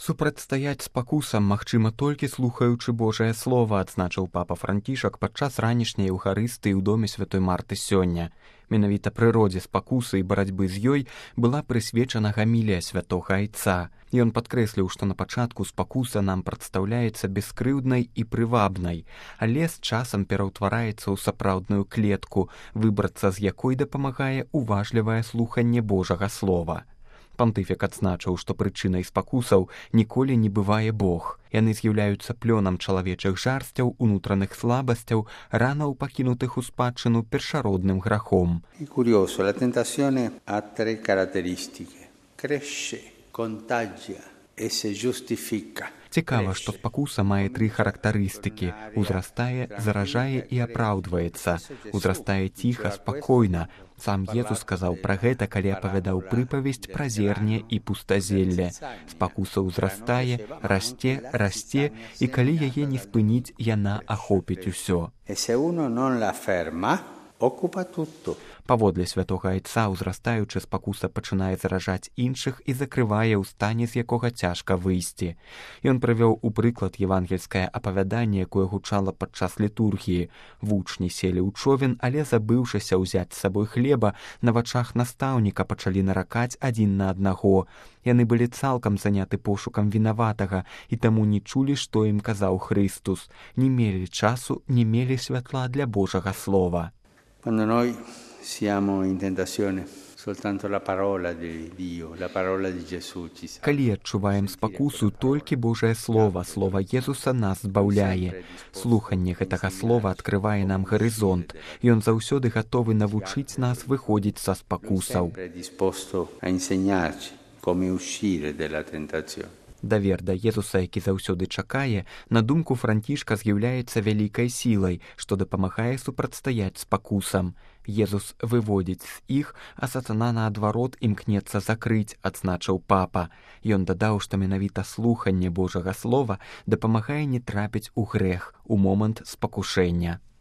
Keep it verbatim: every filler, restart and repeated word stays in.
Супрацьстаяць спакусам магчыма толькі слухаючы Божае Слова, адзначыў папа Францішак падчас ранішняй еўхарыстыі ў доме святой Марты сёння. Менавіта прыродзе спакусы і барацьбы з ёй была прысвечана гамілія святога айца. Ён падкрэсліў, што на пачатку спакуса нам прадстаўляецца бескрыўднай і прывабнай, але з часам пераўтвараецца ў сапраўдную клетку, выбрацца з якой дапамагае уважлівае слуханне Божага Слова. Пантыфік адзначыў, што прычынай спакусаў ніколі не бывае Бог. Яны з'яўляюцца плёнам чалавечых жарсцяў, унутраных слабасцяў, ранаў пакінутых у спадчыну першародным грахом. Curioso, la tentazione ha tre caratteristiche: cresce, contagia e se giustifica. Цікава, што спакуса мае тры характарыстыкі: узрастае, заражае і апраўдваецца. Узрастае ціха, спакойна. Сам Езус сказаў пра гэта, калі апавядаў прыпавесць пра зерне і пустазелле. Спакуса ўзрастае, расце, расце, і калі яе не спыніць, яна ахопіць усё. Паводле святога айца, узрастаючы, спакуса пачынае заражаць іншых і закрывае ў стане, з якога цяжка выйсці. Ён прывёў у прыклад евангельскае апавяданне, якое гучала падчас літургіі. Вучні селі ў човен, але, забыўшыся ўзяць з сабой хлеба, на вачах настаўніка пачалі наракаць адзін на аднаго. Яны былі цалкам заняты пошукам вінаватага і таму не чулі, што ім казаў Христус. Не мелі часу, не мелі святла для Божага Слова. Quando noi siamo in tentazione, soltanto la parola di Dio, la parola di Gesù ci sa. Калі адчуваем спакусу, толькі Божае Слова, Слова Езуса нас збаўляе. Слуханне гэтага слова адкрывае нам гарызонт. Ён заўсёды гатовы навучыць нас выходзіць са спакусаў. Давер да Езуса, які заўсёды чакае, на думку Францішка з'яўляецца вялікай сілай, што дапамагае супрацьстаяць спакусам. Езус выводзіць з іх, а сатана наадварот імкнецца закрыць, адзначыў папа. Ён дадаў, што менавіта слуханне Божага Слова дапамагае не трапіць у грэх у момант спакушэння.